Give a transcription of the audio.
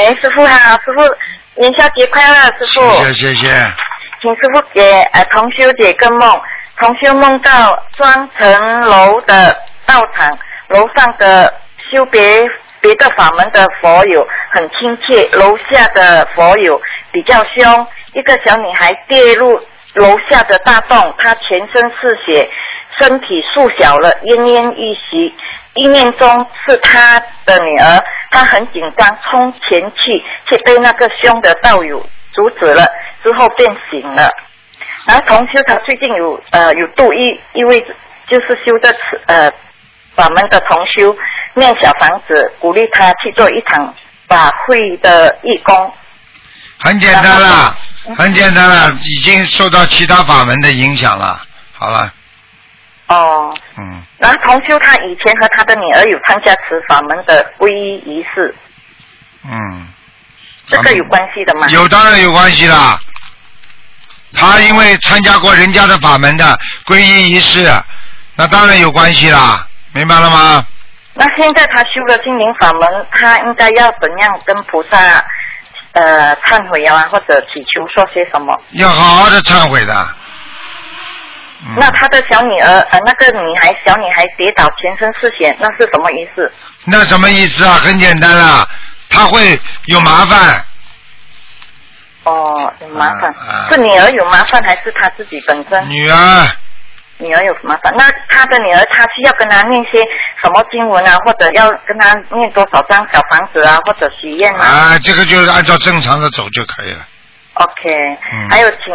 师傅好，师傅元宵节快乐，师傅。 谢谢。 请师傅给同修解个梦，同修梦到双层楼的道场，楼上的修别的法门的佛友很亲切，楼下的佛友比较凶。一个小女孩跌入楼下的大洞，她全身是血，身体缩小了，奄奄一息。意念中是她的女儿，她很紧张，冲前去，却被那个凶的道友阻止了，之后便醒了。然后同修他最近有度一位就是修的法门的同修念小房子，鼓励他去做一场法会的义工。 很简单了，很简单了，已经受到其他法门的影响了。好了。 哦。然后同修他以前和他的女儿有参加此法门的皈依仪式。这个有关系的吗？ 当然有关系啦。他因为参加过人家的法门的皈依仪式，那当然有关系啦，明白了吗？ 那现在他修了心灵法门，他应该要怎样跟菩萨忏悔啊，或者祈求说些什么？ 要好好的忏悔的。 那他的小女儿那个小女孩跌倒全身是血，那是什么意思？ 那什么意思啊？很简单啦，他会有麻烦。 有麻烦。是女儿有麻烦还是他自己本身？ 女儿有麻烦。那他的女儿他需要跟他念些什么经文啊，或者要跟他念多少张小房子啊，或者许愿啊？ 这个就是按照正常的走就可以了。 OK。还有请